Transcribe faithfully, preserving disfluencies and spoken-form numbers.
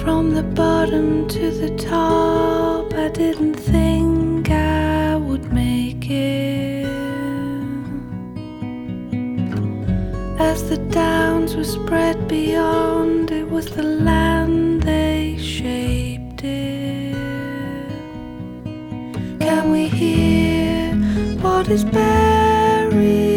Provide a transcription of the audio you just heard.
From the bottom to the top, I didn't think I would make it. As the downs were spread beyond, it was the land they shaped it. Can we hear what is buried